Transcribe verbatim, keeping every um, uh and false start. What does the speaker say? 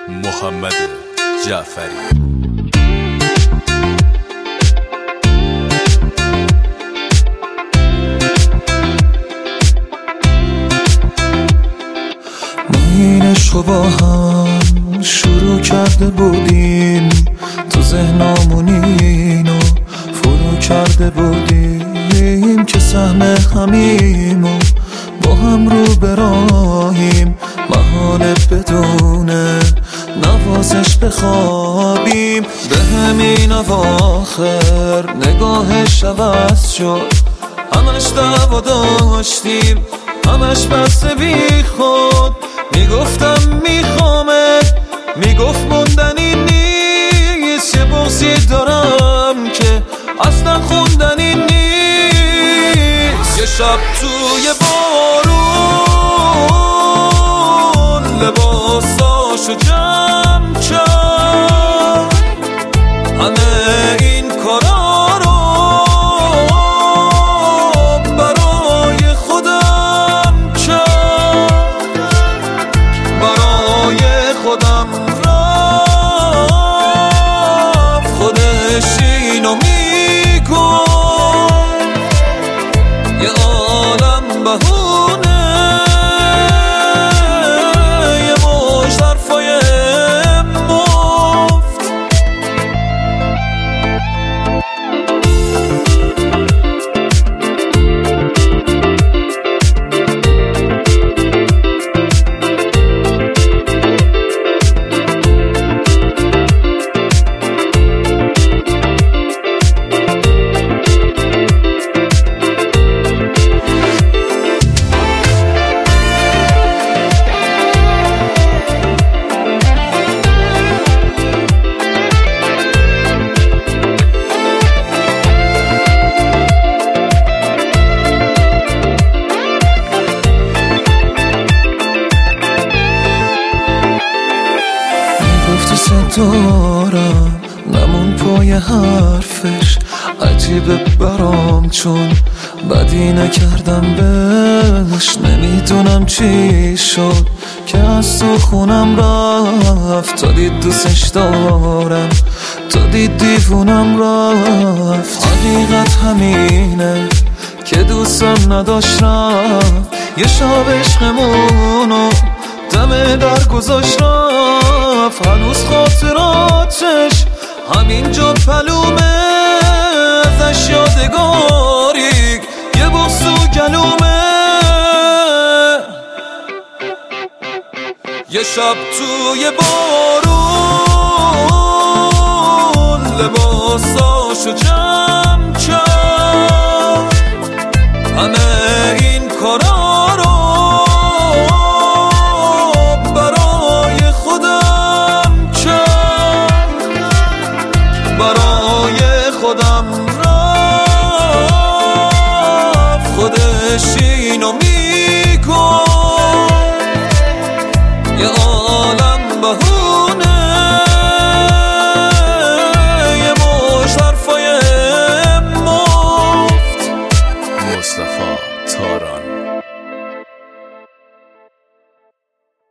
محمد جعفری. این عشقو با هم شروع کرده بودیم، تو ذهنامون اینو فرو کرده بودیم که سهم همیم و با هم رو براهیم. محاله بدون نوازش بخوابیم. به همین اواخر نگاهش عوض شد، همش دعوا داشتیم، همش بس بی خود. میگفتم میخوامت، میگفت موندنی نیست. یه بغضی دارم که اصلا خوندنی نیست. یه شب توی بارون لباساشو جمع کرد، همه این کارا رو برای خودم کرد، برای خودم رفت. خودش اینو میگفت یه عالم بهونه، یه مشت حرفای مفت. دارم نمون پای حرفش، عجیبه برام چون بدی نکردم بهش. نمیدونم چی شد که از تو خونم رفت، تا دید دوستش دارم، تا دید دیوونم رفت. حقیقت همینه که دوستم نداشت رفت. یه شب عشقمونو دم در گذاشت رفت. هنوز خاطراتش همینجا پلومه، ازش یادگاری یه بغض و گلومه. یه شب توی بارون لباساشو جمع